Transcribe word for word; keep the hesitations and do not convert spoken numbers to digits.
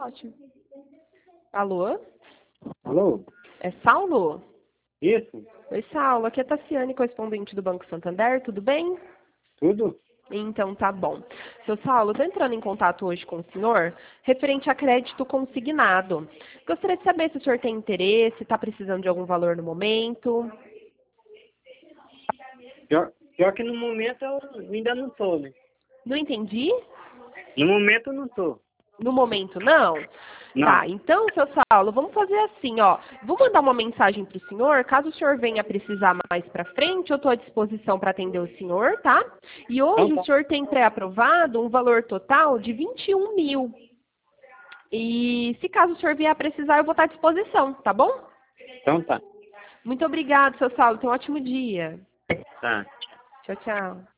ótimo. Alô? Alô? É Saulo? Isso? Oi, Saulo. Aqui é Tassiane, correspondente do Banco Santander. Tudo bem? Tudo? Então, tá bom. Seu Saulo, estou entrando em contato hoje com o senhor referente a crédito consignado. Gostaria de saber se o senhor tem interesse, está precisando de algum valor no momento. Pior, pior que no momento eu ainda não tô, né? Não entendi? No momento eu não tô. No momento, não? Não. Tá, então, seu Saulo, vamos fazer assim, ó. Vou mandar uma mensagem para o senhor. Caso o senhor venha precisar mais para frente, eu estou à disposição para atender o senhor, tá? E hoje Então o tá. senhor tem pré-aprovado um valor total de vinte e um mil. E se caso o senhor vier a precisar, eu vou estar à disposição, tá bom? Então tá. Muito obrigado, seu Saulo. Tenha um ótimo dia. Tá. Tchau, tchau.